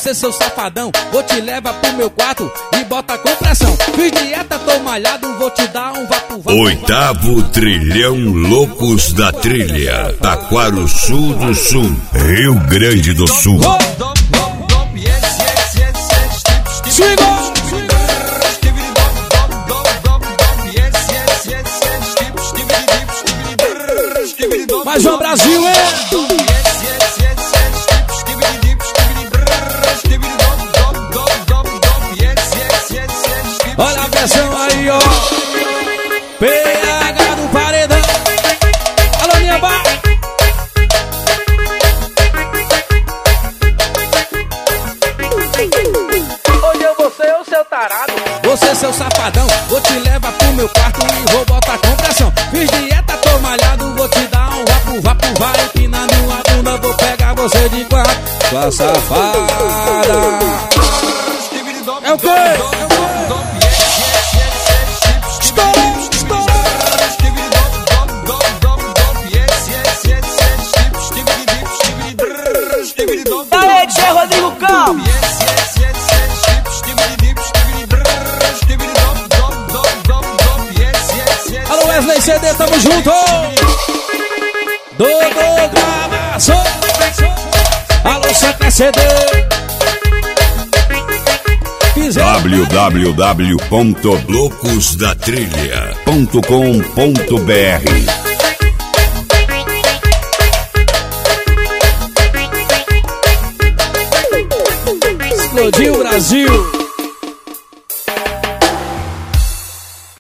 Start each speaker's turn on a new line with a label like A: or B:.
A: Você, seu safadão, vou te levar pro meu quarto e bota com pressão. Fiz dieta, tô malhado, vou te dar um vapo.
B: Oitavo Trilhão Loucos da Trilha, Taquarussu do Sul, Rio Grande do Sul.
A: Mais um Brasil, olha a pressão aí, ó. PH do paredão. Alô, minha bar.
C: Hoje eu vou ser o seu tarado.
A: Você, seu safadão, vou te levar pro meu quarto e vou botar com pressão. Fiz dieta, tô malhado, vou te dar um vapo, vai empinando a bunda, vou pegar você de quatro. Sua safada. É o quê?
C: Aê, DJ Rodrigo Campos.
A: Alô, Wesley CD, tamo junto. Dodô gravação. Alô, Santa CD.
B: www.loucosdatrilha.com.br.
A: Explodiu o Brasil.